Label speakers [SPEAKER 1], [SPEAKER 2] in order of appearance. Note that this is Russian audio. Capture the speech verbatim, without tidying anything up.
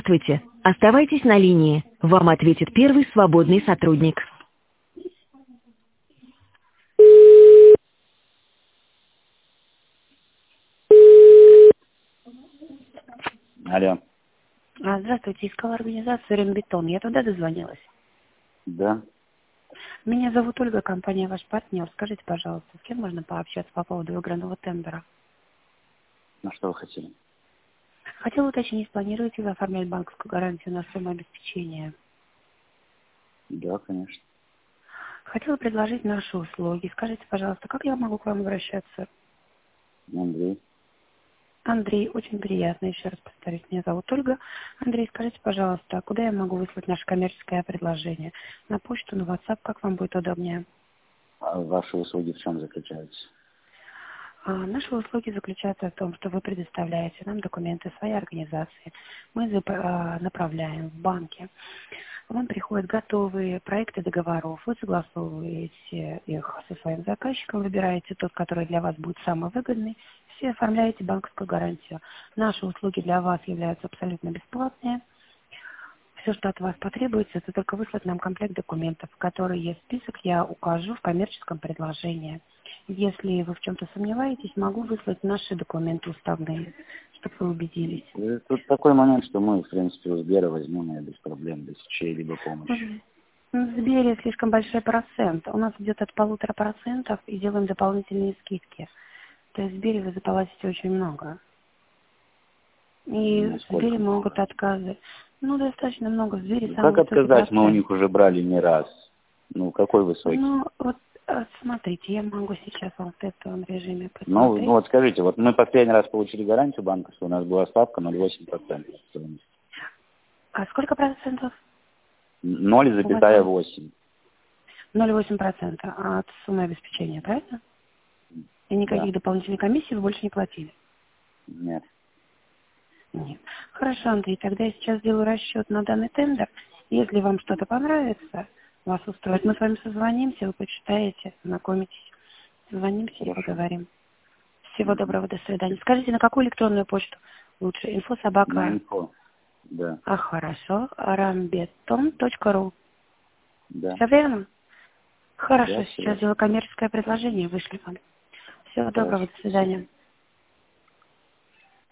[SPEAKER 1] Здравствуйте. Оставайтесь на линии. Вам ответит первый свободный сотрудник.
[SPEAKER 2] Алло.
[SPEAKER 3] А, Здравствуйте, искала организацию «Рембетон». Я туда дозвонилась.
[SPEAKER 2] Да.
[SPEAKER 3] Меня зовут Ольга, компания «Ваш партнер». Скажите, пожалуйста, с кем можно пообщаться по поводу выигранного тендера?
[SPEAKER 2] На что вы хотели?
[SPEAKER 3] Хотела уточнить, планируете вы оформлять банковскую гарантию на сумму обеспечения?
[SPEAKER 2] Да, конечно.
[SPEAKER 3] Хотела предложить наши услуги. Скажите, пожалуйста, как я могу к вам обращаться?
[SPEAKER 2] Андрей.
[SPEAKER 3] Андрей, очень приятно. Еще раз повторюсь, меня зовут Ольга. Андрей, скажите, пожалуйста, куда я могу выслать наше коммерческое предложение? На почту, на WhatsApp, как вам будет удобнее?
[SPEAKER 2] А ваши услуги в чем заключаются?
[SPEAKER 3] А, Наши услуги заключаются в том, что вы предоставляете нам документы своей организации. Мы зап- а, направляем в банки. Вам приходят готовые проекты договоров. Вы согласовываете их со своим заказчиком, выбираете тот, который для вас будет самый выгодный. Все оформляете банковскую гарантию. Наши услуги для вас являются абсолютно бесплатные. Все, что от вас потребуется, это только выслать нам комплект документов, в который есть список, я укажу в коммерческом предложении. Если вы в чем-то сомневаетесь, могу выслать наши документы уставные, чтобы вы убедились.
[SPEAKER 2] И тут такой момент, что мы, в принципе, у Сбера возьмем ее без проблем, без чьей-либо помощи.
[SPEAKER 3] Мгм. Ну, В Сбере слишком большой процент. У нас идет от полутора процентов и делаем дополнительные скидки. То есть в Сбере вы заплатите очень много. И
[SPEAKER 2] Ну,
[SPEAKER 3] в Сбере
[SPEAKER 2] сколько
[SPEAKER 3] могут
[SPEAKER 2] много?
[SPEAKER 3] отказывать. Ну, достаточно много. В Сбере
[SPEAKER 2] Ну,
[SPEAKER 3] самый
[SPEAKER 2] как
[SPEAKER 3] высокий
[SPEAKER 2] отказать? Мы у
[SPEAKER 3] процент.
[SPEAKER 2] них уже брали не раз. Ну, какой высокий?
[SPEAKER 3] Ну, вот а, смотрите, я могу сейчас вам в тестовом режиме
[SPEAKER 2] Ну, ну
[SPEAKER 3] посмотреть.
[SPEAKER 2] вот скажите, вот мы последний раз получили гарантию банковскую, у нас была ставка ноль целых восемь десятых процента стоимости.
[SPEAKER 3] А сколько процентов
[SPEAKER 2] ноль
[SPEAKER 3] у вас
[SPEAKER 2] целых
[SPEAKER 3] было?
[SPEAKER 2] восемь.
[SPEAKER 3] ноль целых восемь десятых процента от суммы обеспечения, правильно? И
[SPEAKER 2] Да.
[SPEAKER 3] никаких дополнительных комиссий вы больше не платили?
[SPEAKER 2] Нет.
[SPEAKER 3] Нет. Хорошо, Андрей, тогда я сейчас сделаю расчет на данный тендер. Если вам что-то понравится, вас устроит, мы с вами созвонимся, вы почитаете, знакомитесь. Созвонимся и
[SPEAKER 2] Хорошо.
[SPEAKER 3] поговорим. Всего
[SPEAKER 2] Мгм.
[SPEAKER 3] доброго, до свидания. Скажите, на какую электронную почту лучше? Инфо
[SPEAKER 2] На
[SPEAKER 3] собака.
[SPEAKER 2] инфо. Да.
[SPEAKER 3] А, хорошо. рамбетон точка ру.
[SPEAKER 2] Да.
[SPEAKER 3] Все верно?
[SPEAKER 2] Да,
[SPEAKER 3] Хорошо,
[SPEAKER 2] все
[SPEAKER 3] сейчас
[SPEAKER 2] верно.
[SPEAKER 3] сделаю коммерческое предложение, вышли вам. Всего доброго,
[SPEAKER 2] Хорошо.
[SPEAKER 3] до
[SPEAKER 2] Спасибо.
[SPEAKER 3] свидания.